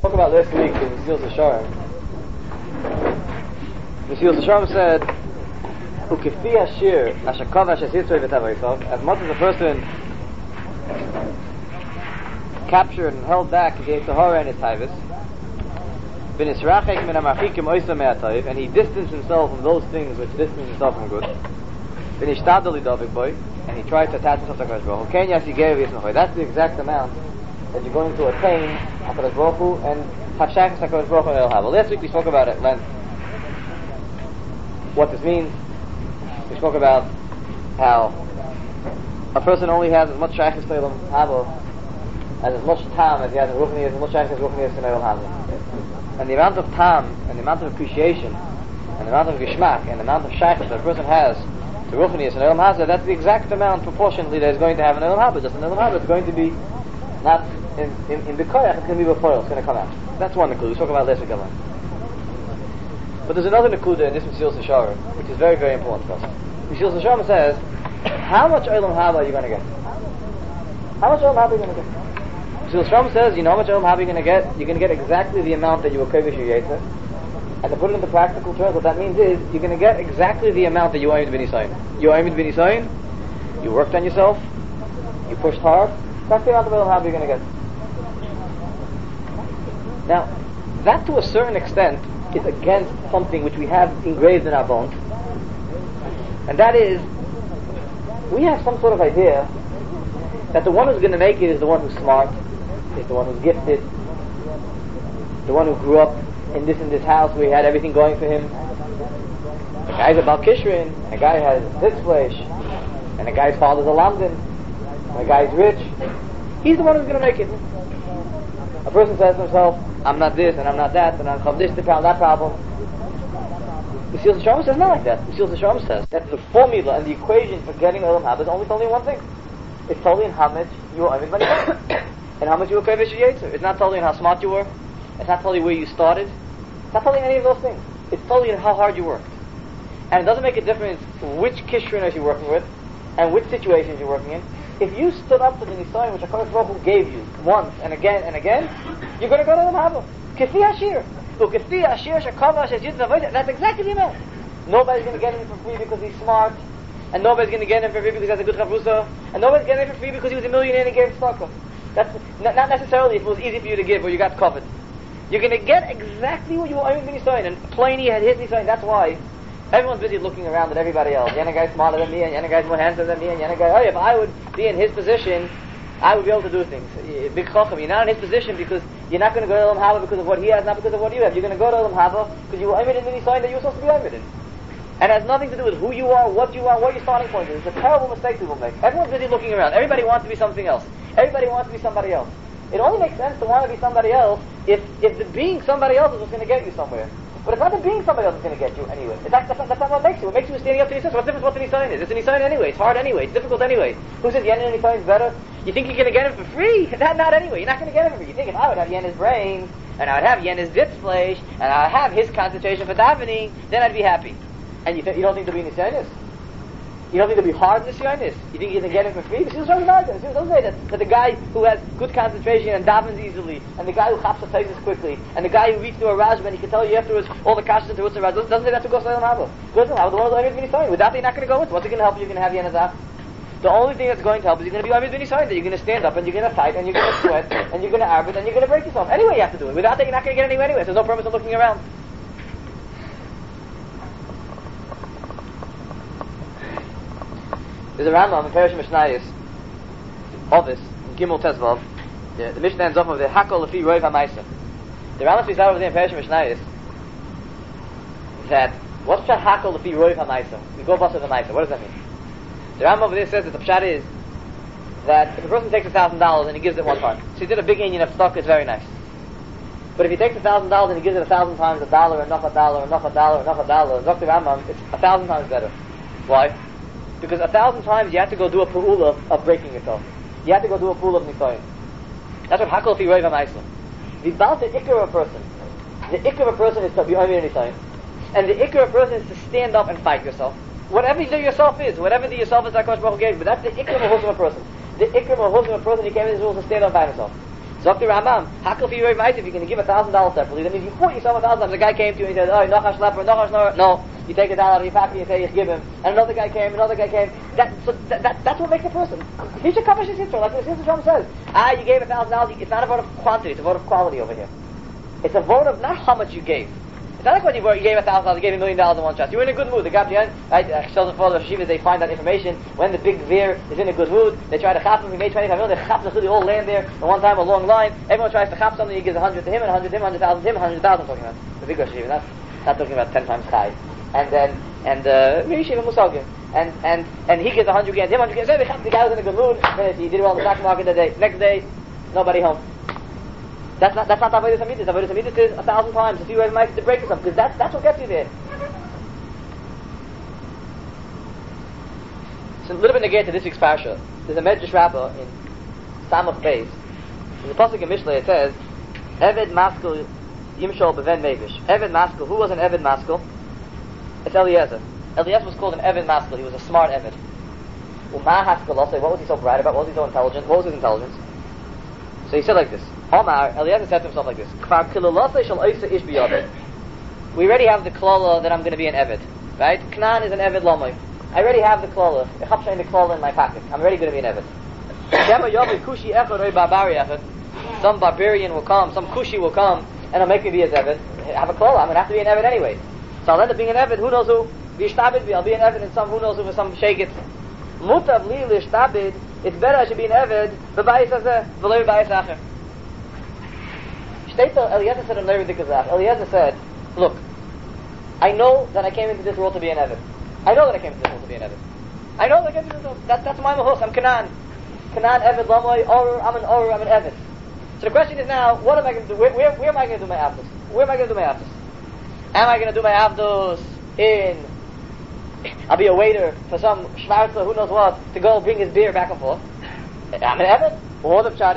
Talk about last week in Mesilas Yesharim. Mesilas Yesharim said, "Ukefi Ashir Asher Kavash Es Yitzrei V'Tavayisav." As much as a person captured and held back against the horror and his taivus, v'nisrachek min ha'marchikim oisa me'atayv, and he distanced himself from those things which distance himself from good. V'nishtadol lidavik boy, and he tried to attach himself to HaKadosh Baruch Hu. Ken yasigev yismachoi. That's the exact amount that you're going to attain HaKadosh Baruch Hu and Hashachas HaKadosh Baruch Hu and El Hava. Last week we spoke about at length what this means. We spoke about how a person only has as much Shachas to El Hava as much time as he has in Ruchni, as much Shachas Ruchni in El Hava. And the amount of time and the amount of appreciation and the amount of Geshmak and the amount of Shachas that a person has to Ruchni and El Hava, that's the exact amount proportionally that is going to have in El Hava. Just in El Hava it's going to be not in the koyach, it's going to be before it's going to come out. That's one nakuda. We spoke about last week. But there's another nakuda in this Mesilas Yesharim, which is very, very important for us. Mesilas Yesharim says, how much Olam Haba are you going to get? How much Olam Haba are you going to get? Mesilas Yesharim says, you know how much Olam Haba you're going to get? You're going to get exactly the amount that you were kovish your yetzer. And to put it into practical terms, what that means is, you're going to get exactly the amount that you aimed b'nisayin. You aimed b'nisayin, you worked on yourself, you pushed hard, that's the amount of Olam Haba you're going to get. Now, that to a certain extent is against something which we have engraved in our bones, and that is, we have some sort of idea that the one who's going to make it is the one who's smart, is the one who's gifted, the one who grew up in this house where he had everything going for him. The guy's a Bal Kishrin, a guy has Sitzfleisch, and a guy's father's a Lamdin, and a guy's rich. He's the one who's going to make it. A person says to himself, I'm not this and I'm not that and I'm this problem, that problem. Mesilas Yesharim says not like that. Mesilas Yesharim says that the formula and the equation for getting Olam Haba is only telling one thing. It's telling in how much you are money and how much you were kovish your yetzer. It's not telling in how smart you were. It's not telling you where you started. It's not telling any of those things. It's telling you how hard you worked. And it doesn't make a difference which kishrin you're working with and which situations you're working in. If you stood up to the Nisayon which HaKadosh Baruch Hu gave you once and again, you're going to go to Olam Haba. Kefi Ashir. Kefi Ashir Shekavash Es Yitzrei. That's exactly the amount. Nobody's going to get him for free because he's smart, and nobody's going to get him for free because he has a good chavrusa, and nobody's getting him for free because he was a millionaire and he gave tzedakah. That's not necessarily if it was easy for you to give or you got covered. You're going to get exactly what you were aiming for Nisayon, and Pliny had his Nisayon. That's why everyone's busy looking around at everybody else. Yana guy's smarter than me, and Yana guy's more handsome than me, and Yana guy, oh, if I would be in his position, I would be able to do things. Big chacham, you're not in his position because you're not going to go to Olam Haba because of what he has, not because of what you have. You're going to go to Olam Haba because you were aimed in the Nisayon that you were supposed to be aimed in. And it has nothing to do with who you are, what your starting point is. It's a terrible mistake people make. Everyone's busy looking around. Everybody wants to be something else. Everybody wants to be somebody else. It only makes sense to want to be somebody else if the being somebody else is what's going to get you somewhere. But it's not the being somebody else is going to get you anyway. That's not what makes you. What makes you is standing up to yourself. What's the difference what the Nisayon is? It's a Nisayon anyway. It's hard anyway. It's difficult anyway. Who says Yen and Nisayon is better? You think you're going to get him for free? Not anyway. You're not going to get him for free. You think if I would have Yen's brains, and I would have Yen's Ditzfleisch, and I would have his concentration for davening, then I'd be happy. And you don't think there'll be Nisayonis? You don't think there'll be hard Nisayonis? You think you're going to get him for free? This is what it doesn't say that the guy who has good concentration and davens easily, and the guy who chaps the quickly, and the guy who reads through a Rajma and he can tell you afterwards all the kashas and terutzim and Rajma, doesn't say that's who goes to Olam Haba. Goes to Olam Haba, the one who's Olam Haba. Without that, you're not going to go with. What's it going to help you? You're going to have Yenazach. The only thing that's going to help is you're going to be Olam Haba. That you're going to stand up and you're going to fight and you're going to sweat and you're going to arbit and you're going to break yourself. Anyway, you have to do it. Without that, you're not going to get anywhere anyway. So there's no purpose in looking around. There's a Rambam in Perish Mishnayos, Ovis, in Gimel Tezvav. The Mishnah ends off of the Hakol Lefi Roiv HaMaisa. The Rambam speaks out over there in Perish Mishnayos that what's Pshat Hakol Lefi Roiv HaMaisa? We go bust with the Maisa. What does that mean? The Rambam over there says that the Pshat is that if a person takes $1,000 and he gives it one time, so he did a big Indian of stock, it's very nice. But if he takes $1,000 and he gives it 1,000 times $1, enough $1, enough $1, enough $1, Dr. Rambam, it's 1,000 times better. Why? Because 1,000 times you have to go do a pu'ula of breaking yourself. You have to go do a pu'ula of Nisayon. That's what Hakol Fi Roiv HaMaisa. The Ikar of a person. The Ikar of a person is to be Omer Nisayon. And the Ikar of a person is to stand up and fight yourself. Whatever the yourself is, whatever the yourself is that HaKadosh Baruch Hu gave you, but that's the Ikar of a person. The Ikar of a person, he came in his rules to stand up and fight himself. Zok the Rambam, Hakel for your advice if you're going to give $1,000 separately, that means you put yourself $1,000. The guy came to you and he said, oh, Nochash Leper, Nochash Nor. No, you take $1 out of your pocket and you say, you give him. And another guy came. That's what makes a person. Here's your Kabbalish Yisrael, like the Yisrael Shalom says. You gave $1,000, it's not a vote of quantity, it's a vote of quality over here. It's a vote of not how much you gave. It's not like when you gave $1,000, you gave $1 million in one shot. You were in a good mood. The Gabriel, Sheldon Father of Shivas, they find that information. When the big Veer is in a good mood, they try to chap him. He made 25 million. They chap the whole land there. And one time, a long line. Everyone tries to chap something. He gives 100 to him, and 100 to him, 100,000 to him, 100,000 talking about. The big Rosh Hashiva, not talking about 10 times high. And Yeshiva Musagim. And he gives 100 again, him 100 again. So the guy was in a good mood. He did well in the stock market that day. Next day, nobody home. That's not Avodas Hamidus. Avodas Hamidus is 1,000 times. If you ever make to break yourself, because that's what gets you there. So a little bit negated to this week's parsha. There's a Medrash Rabbah in Samach Beis. There's a pasuk in Mishlei. It says, "Eved Maskil Yimshol Beven Mevish." Eved Maskil. Who was an Eved Maskil? It's Eliezer. Eliezer was called an Eved Maskil. He was a smart Eved. Uma Haskil. Also, what was he so bright about? What was he so intelligent? What was his intelligence? So he said like this. Omar, Eliezer said to himself like this. We already have the klala that I'm going to be an Eved. Right? Knan is an Eved Lamoy. I already have the klala. The klala in my pocket. I'm already going to be an Eved. Some barbarian will come, some kushi will come, and it'll make me be his Eved. I have a klala. I'm going to have to be an Eved anyway. So I'll end up being an Eved. Who knows who? I'll be an Eved in some, who knows who, for some shake it. Mutav li lishtabid. It's better I should be an Eved. B'bayis hazeh, v'lo b'bayis acher. Eliezer said a very ridiculous. Eliezer said, look, I know that I came into this world to be an Eved. I know that I came into this world to be an Eved. I know that I came into this world. That's my mahus. I'm Canaan. Canaan, Eved, Lamoy, Orur, I'm an Eved. So the question is now, what am I going to do? Where am I going to do my Avdos? Where am I going to do my Avdos? Am I going to do my Avdos in... I'll be a waiter for some Schwarzer, who knows what, to go bring his beer back and forth. I'm an Eved. Or the pshat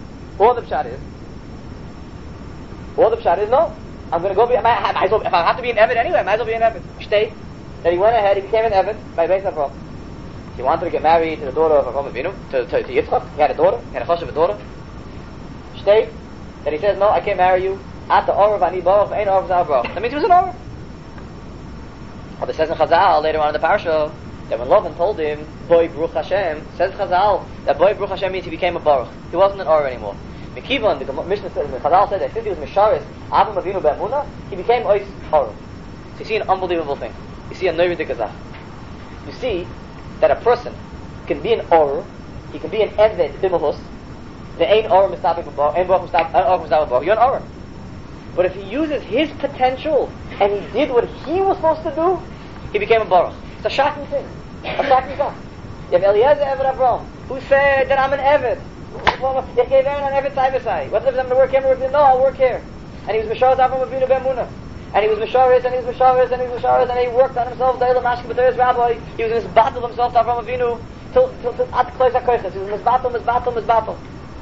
is no. I'm going to go be. If I have to be an Eved anyway, I might as well be an Eved. Shtei. Then he went ahead. He became an Eved by Beis Avraham. He wanted to get married to the daughter of Avraham Avinu, to Yitzchak. He had a daughter. He had a chashav daughter. Shtei. Then he says, no, I can't marry you. At the Orav Ani Baruch, ain't Orav Zavrah. That means he was an Orav. But it says in Chazal later on in the parsha that when Lavan told him, Boy Baruch Hashem, says Chazal that Boy Baruch Hashem means he became a Baruch. He wasn't an Orav anymore. Mekivan, the Mishnah says, the Chazal said that since he was Misharis, Avram Avinu Be'emunah, he became Ois Orav. So you see an unbelievable thing. You see a Neuridik Azach. You see that a person can be an Orav, he can be an Eved B'mahus, the Ein Orav Mistabik B'Baruch, Ein Baruch Mistabik B'Baruch, you're an Orav. But if he uses his potential and he did what he was supposed to do, he became a Baruch. It's a shocking thing. A shocking thing. You have Eliezer Eved Avram, who said that I'm an Eved. They gave Aaron on Eved side by side. What if I'm going to work here? No, I'll work here. And he was Misharis Avram Avinu Be'emunah. And he was Misharis, and he was Misharis, and he was Misharis, and he worked on himself, Da'il Mashke B'Teres Rabbi. He was in his battle himself to Avram Avinu till Ad Klois HaKoiches. He was in his battle.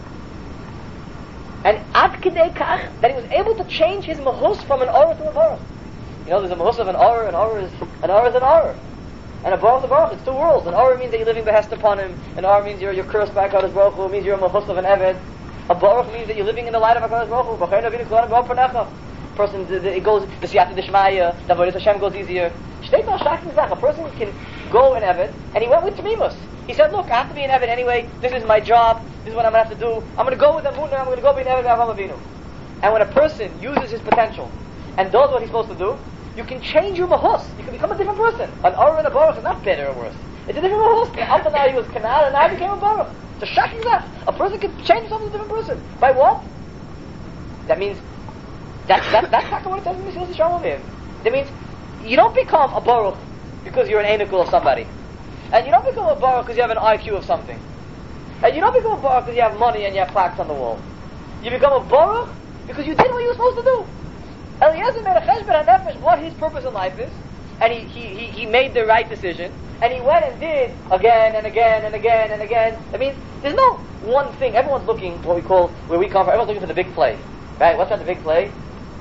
And Ad Kidei Kach, that he was able to change his mahus from an Orah to a Baruch. You know, there's a mahus of an Orah, an Orah is an Orah. And a Baruch is a Baruch, it's two worlds. An Orah means that you're living behest upon him. An Orah means you're cursed by HaKadosh Baruch Hu. It means you're a mahus of an Eved. A Baruch means that you're living in the light of HaKadosh Baruch Hu. Person, it goes, the Siyata Dishmaya, the Avodas Hashem goes easier. A person can go an Eved, and he went with Tamimus. He said, look, I have to be an Eved anyway, this is my job, this is what I'm going to have to do, I'm going to go with Amunah, I'm going to go be an Eved Avram Avinu. And when a person uses his potential, and does what he's supposed to do, you can change your mahus, you can become a different person. An Orah and a Baruch is not better or worse. It's a different mahus. Up to now he was Canaan, and now he became a Baruch. It's a shocking stuff. A person can change himself into a different person. By what? That means, that's not what it says in Mesilas Yesharim. That means, you don't become a Baruch because you're an Einukul of somebody. And you don't become a Baruch because you have an IQ of something. And you don't become a Baruch because you have money and you have plaques on the wall. You become a Baruch because you did what you were supposed to do. Eliezer made a cheshbon hanefesh what his purpose in life is, and he made the right decision, and he went and did again and again and again and again. I mean, there's no one thing. Everyone's looking where we come from. Everyone's looking for the big play, right? What's not the big play?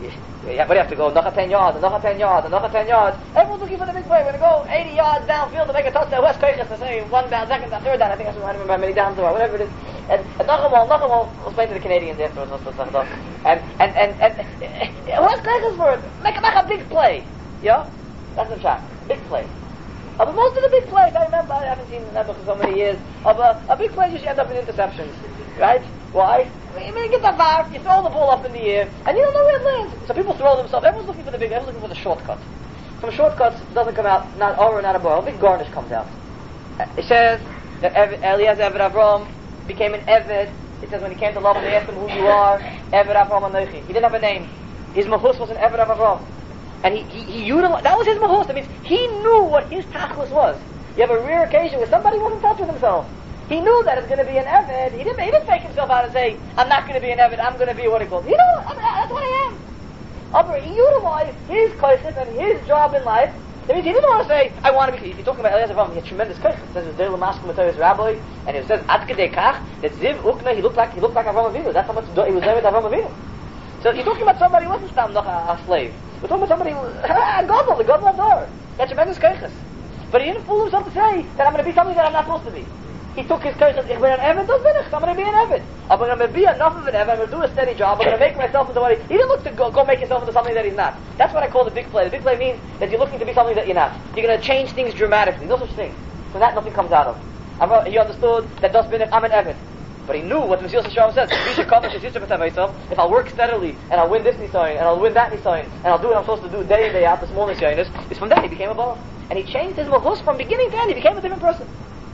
But you have to go another 10 yards, another 10 yards, another 10 yards. Everyone's looking for the big play. We're going to go 80 yards downfield to make a touchdown. West Koiches to say one down, second down, third down. I think I don't remember how many downs there are, whatever it is. And Nachamol, we'll explain to the Canadians afterwards. And West Koiches for it. Make a big play. Yeah? That's the shot. Big play. But most of the big plays, I remember, I haven't seen Nebuch for so many years, a big play usually ends up in interceptions. Right? Why? I mean, you get the VAR, you throw the ball up in the air, and you don't know where it lands. So people throw themselves, everyone's looking for the big, everyone's looking for the shortcut. From shortcuts, doesn't come out, not over, not above, a big garnish comes out. It says that Eliezer Eved Avram became an Eved. It says when he came to love him, they asked him who you are, Eved Avram Anochi. He didn't have a name. His mahus was an Eved Avram. And he utilized, that was his mahus. That means he knew what his tachlis was. You have a rare occasion where somebody wasn't in touch with himself. He knew that it's going to be an Eved. He didn't fake himself out and say, I'm not going to be an Eved, I'm going to be what he calls. He knew, that's what I am. He utilized his koshef and his job in life. That means he didn't want to say, I want to be, if you're talking about Eliezer Avram, he had tremendous koshef. It says, Zeh L'Maskeh Matoris Rabbi, and it says, Ad Kedei Kach, that Ziv Ukna, he looked like Avram Avinu. That's how much he was there with Avram Avinu. So you're talking about somebody who wasn't stam noch a slave. We're talking about somebody who, the God of door. He had tremendous koshef. But he didn't fool himself to say that I'm going to be something that I'm not supposed to be. He took his koshef, ich bin an Eved, das bin ich, I'm going to be an Eved. I'm going to be enough of an Eved, I'm going to do a steady job, I'm going to make myself into what he didn't look to go make himself into something that he's not. That's what I call the big play. The big play means that you're looking to be something that you're not. You're going to change things dramatically. No such thing. From that, nothing comes out of. He understood that das bin ich, I'm an Eved. But he knew what the Mesilas Yesharim says. If I'll work steadily, and I'll win this Nisayon, and I'll win that Nisayon, and I'll do what I'm supposed to do day in, day out, the small Nisayon is from that he became a Baal. And he changed his mahus from beginning to end. He became a different person.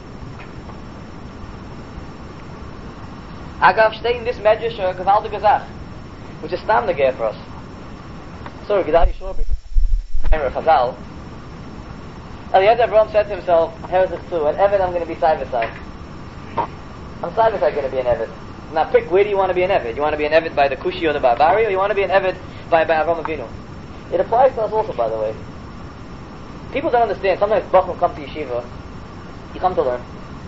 Agav steht in this medrash gewaltige Zach, which is stam negeh for us. So Gedali Shorbi, Chazal, Eliezer Avram said to himself, Herzich zu, an Eved I'm going to be Saivasai. I'm Saivasai going to be an Eved. Now pick, where do you want to be an Eved? You want to be an Eved by the Kushi or the Barbari, or you want to be an Eved by Avram Avinu? It applies to us also, by the way. People don't understand. Sometimes Bachum come to yeshiva, you come to learn.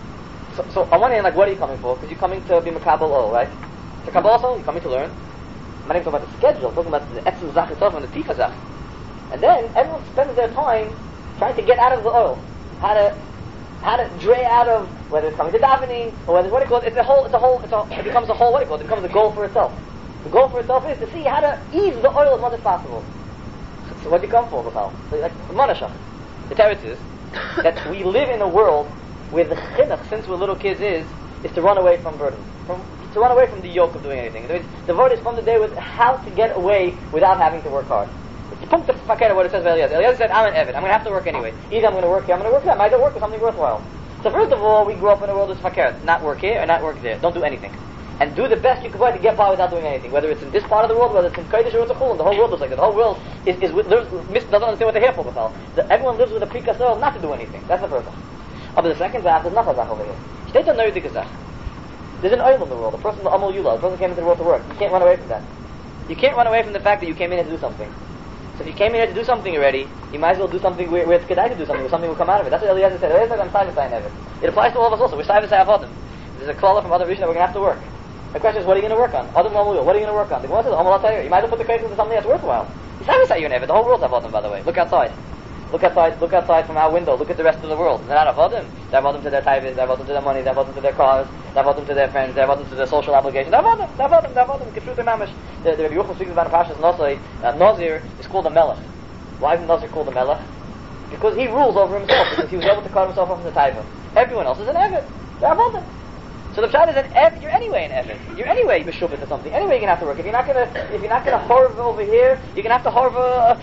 So on one hand, like, what are you coming for? Because you're coming to be Makabal O, right? To Kabbalah also, you're coming to learn. I'm not even talking about the schedule, I'm talking about the Etzem Zach itself and the Tifa Zach. And then everyone spends their time trying to get out of the oil. How to dray out of, whether it's coming to davening, or whether it's what do you call it, it becomes a whole, what do you call it? It becomes a goal for itself. The goal for itself is to see how to ease the oil as much as possible. So what do you come for, Bapal? So like, Monashach. The teretz is that we live in a world where the chinuch, since we're little kids, is to run away from burden, to run away from the yoke of doing anything. The word is from the day with how to get away without having to work hard. It's punkt the fakir what it says by Eliezer. Eliezer said, I'm an Eved, I'm going to have to work anyway. Either I'm going to work here, I'm going to work there. I might work with something worthwhile. So first of all, we grew up in a world that's fakir. Not work here or not work there. Don't do anything. And do the best you can to get by without doing anything. Whether it's in this part of the world, whether it's in Kodesh or it's a Chulun, the whole world looks like that. The whole world doesn't understand what they're here for. Everyone lives with a precursor not to do anything. That's the first thing. But the second zach, there's nothing over here. Steht a neudige zach. There's an oil in the world. The person, the Amal Yula, the person came into the world to work. You can't run away from that. You can't run away from the fact that you came in here to do something. So if you came in here to do something already, you might as well do something where it's kedai to do something, where something will come out of it. That's what Eliezer said. Eliezer said, I'm Saivasai Nevid. It applies to all of us also. We're Saivasai Avodim. There's a klala from other Rishon that we're going to have to work. The question is, what are you going to work on? Adam Lamuyah, what are you going to work on? The Gemara says, Amal Atayir. You might as well put the case into something that's worthwhile. You Saivasai Nevid. The whole world's Avodim, by the way. Look outside. Look outside from our window. Look at the rest of the world. They're not avodim. They're avodim to their tithes. They're avodim to their money. They're avodim to their cars. They're avodim to their friends. They're avodim to their social obligations. They're avodim. Kefrut mamish. The Rabbi Yochanan speaks about in Parshas Nosai. Nazir is called a melech. Why is Nazir called a melech? Because he rules over himself. Because he was able to cut himself off from the taiva. Everyone else is an eved. They're avodim. So the pshat is an eved. You're anyway an eved. You're anyway meshubit to something. Anyway, you're gonna have to work. If you're not gonna horv over here, you're gonna have to horv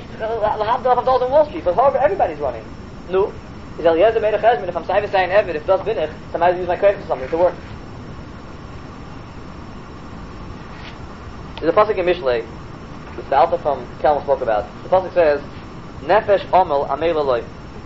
$100 on Wall Street. But horv, everybody's running. No, is Eliezer made a cheshbon? If I'm Saivasai and eved, if das bin ich, so I might use my credit for something to work. There's a pasuk in Mishlei, which the Alta from Kelm spoke about. The pasuk says, "Nefesh omel amel aloi."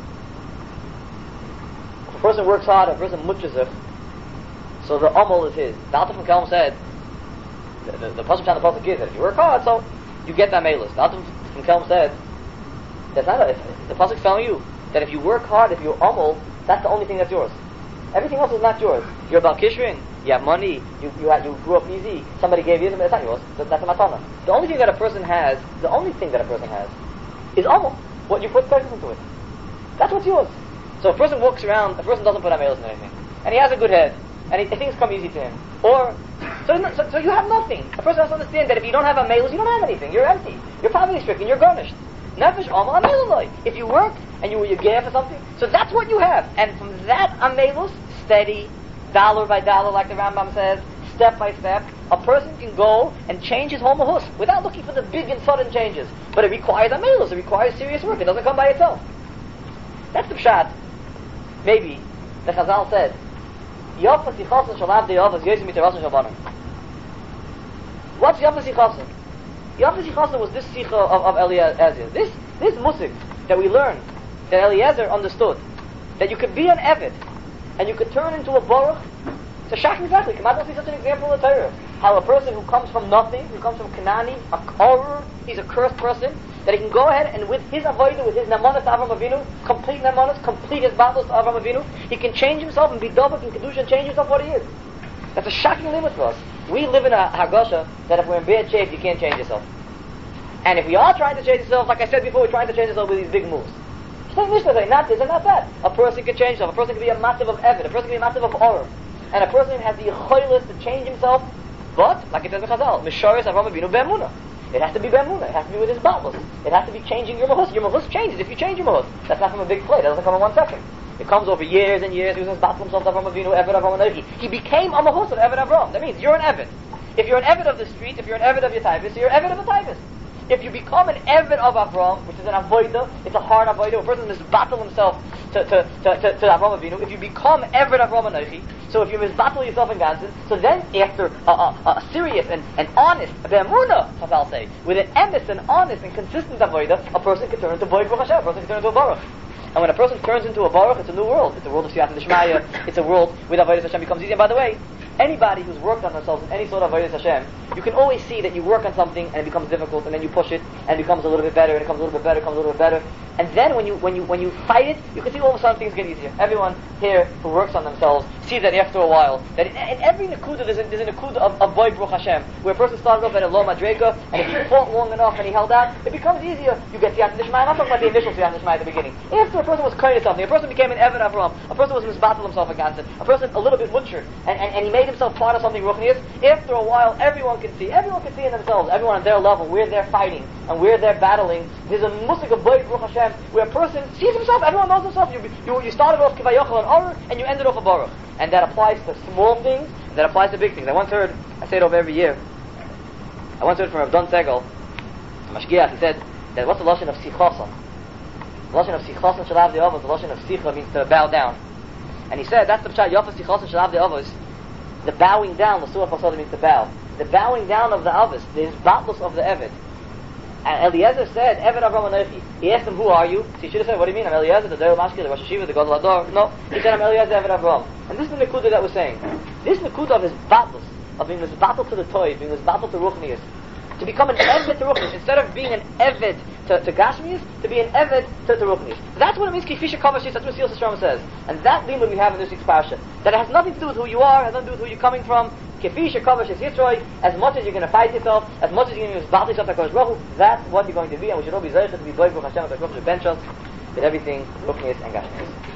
If a person works hard, if a person mutchezich, so the omel is his. The Alta from Kelm said, the pasuk on the pasuk is that if you work hard, so you get that meilus. The Alta from Kelm said, that's not the pasuk's telling you that if you work hard, if you're omel, that's the only thing that's yours. Everything else is not yours. You're Bal Kishrin, You have money. You grew up easy. Somebody gave you this. That's not yours. That's a matana. The only thing that a person has, is almost what you put presence into it. That's what's yours. So a person walks around. A person doesn't put amelos in anything, and he has a good head, and things come easy to him. Or so you have nothing. A person has to understand that if you don't have amelos, you don't have anything. You're empty. You're poverty stricken. You're garnished. Nefesh amal ameloloi. If you worked and you were for something, so that's what you have. And from that amelos, steady, dollar by dollar, like the Rambam says, step by step, a person can go and change his whole mahus without looking for the big and sudden changes. But it requires amelos. It requires serious work. It doesn't come by itself. That's the pshat. Maybe the Chazal said, Yofa sichasen shalav de yovas yosim miterasen shalbanim. What's Yofa sichasen? Yofa sichasen was this sicha of Eliezer. This musik that we learned, that Eliezer understood, that you could be an Eved, and you could turn into a Baruch. It's a shach exactly. Come out see such an example in the Torah. How a person who comes from nothing, who comes from Kanani, a horror, he's a cursed person, that he can go ahead and with his avodah, with his namanas to Avram Avinu, complete namanas, complete his battles to Avram Avinu, he can change himself and be dovak and kedusha and change himself what he is. That's a shocking limit for us. We live in a hagasha that if we're in bad shape, you can't change yourself. And if we are trying to change yourself, like I said before, we're trying to change yourself with these big moves. Say not this and not that. A person can change himself. A person can be a massive of Evid. A person can be a massive of Orah. And a person has the choilis to change himself, but, like it says in Chazal, Mishoris Avram Avinu Be'emunah. It has to be Be'emunah. It has to be with his battles. It has to be changing your mahus. Your mahus changes if you change your mahus. That's not from a big plate. That doesn't come in 1 second. It comes over years and years. He was battle himself Avram Avinu, Eved Avram Avinu. He became a mahus of Eved Avram. That means you're an Eved. If you're an Eved of the street, if you're an Eved of your Taivus, you're an Eved of a Taivus. If you become an Eved of Avram, which is an avodah, it's a hard avodah. A person must battle himself to Avram Avinu. If you become Eved Avram Anochi, so if you misbattle yourself in Gansen, so then after a serious and honest be'emunah, Chazal say, with an emes and honest and consistent avodah, a person can turn into Boy Baruch Hashem, a person can turn into a Baruch. And when a person turns into a Baruch, it's a new world. It's a world of Siyat and Dishmaya. It's a world where Avodah Hashem becomes easy. And by the way, anybody who's worked on themselves in any sort of Avodah Hashem, you can always see that you work on something and it becomes difficult, and then you push it and it becomes a little bit better, and it becomes a little bit better, it becomes a little bit better. And then when you fight it, you can see all of a sudden things get easier. Everyone here who works on themselves sees that after a while, that in every Nakuda there's a Nakuda of Boy Baruch Hashem, where a person started off at a Lo Madrega, and if he fought long enough and he held out, it becomes easier. You get Siyat Nishmai. I'm not talking about the initial Siyat Nishmai at the beginning. After a person was kind of something, a person became an Eved Avram, a person was misbattled himself against it, a person a little bit muncher, and he made himself part of something ruchnius. After a while, everyone can see in themselves, everyone on their level, where they're fighting and where they're battling. There's a musik of Boy Baruch Hashem, where a person sees himself, everyone knows himself. You started off Kivayochel and Orah, and you ended off a Baruch. And that applies to small things, and that applies to big things. I say it over every year, I once heard from Rav Don Segel, Mashgiach, he said, that what's the Lashon of Sichasan? The Lashon of Sichasan Shalav De'avos, the Lashon of Sicha means to bow down. And he said, that's the Pshat, Yofa Sichasan Shalav De'avos, the bowing down, the Surah Pasada means to bow. The bowing down of the Avos, the Isbatlus of the Eved. And Eliezer said, Eved Avram Anochi. He asked him, who are you? So he should have said, what do you mean? I'm Eliezer, the Deir Mashki, the Rosh Hashiva, the Gadol Hador. No, he said, I'm Eliezer Eved Avram. And this is the Nekuda that we're saying. This Nekuda of his battles, of being this battle to the Toy, being this battle to Ruchnius, to become an Eved to Ruchnius, instead of being an Eved to Gashmius, to be an Eved to Ruchnius. That's what it means, Kifisha Kavashis, that's what Sil Sishram says. And that limud we have in this week's parasha. That it has nothing to do with who you are, it has nothing to do with who you're coming from. Kifisha Kavashis Yitzroy, as much as you're going to fight yourself, as much as you're going to battle yourself to Kodesh Baruch Hu, that's what you're going to be, and we should all be Zayich to be Boy Baruch Hashem, to bench us with everything, Ruchnius and Gashmius.